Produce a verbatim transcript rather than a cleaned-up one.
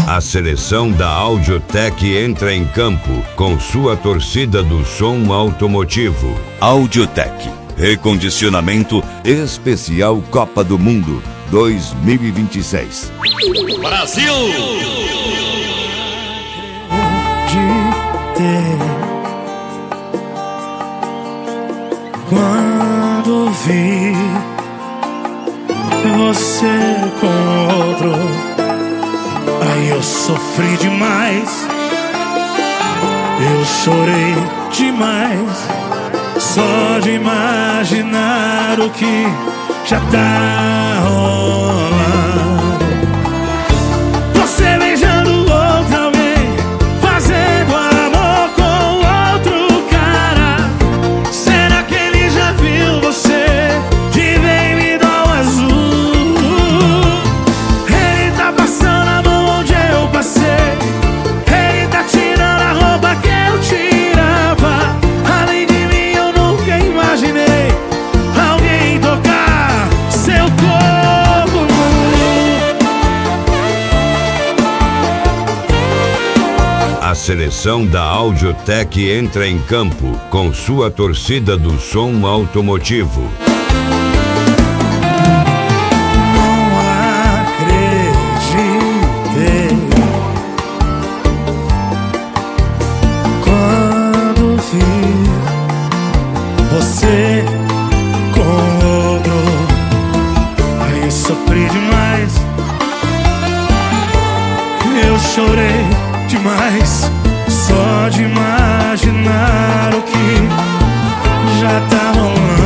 A seleção da Audiotec entra em campo com sua torcida do som automotivo. Audiotec, recondicionamento especial Copa do Mundo dois mil e vinte e seis. Brasil! Quando vi você com outro, aí eu sofri demais, eu chorei demais, só de imaginar o que já tá rolando. Você beijando outra alguém, fazendo amor com outro cara. Será que ele já viu você de baby doll azul? Ele tá passando a mão onde eu passei, ele tá tirando a roupa que eu tirava. Além de mim eu nunca imaginei alguém tocar seu corpo nu. A seleção da Audiotec entra em campo com sua torcida do som automotivo. Não acreditei quando vi você com outro, aí eu sofri demais, eu chorei demais, só de imaginar o que já tá rolando.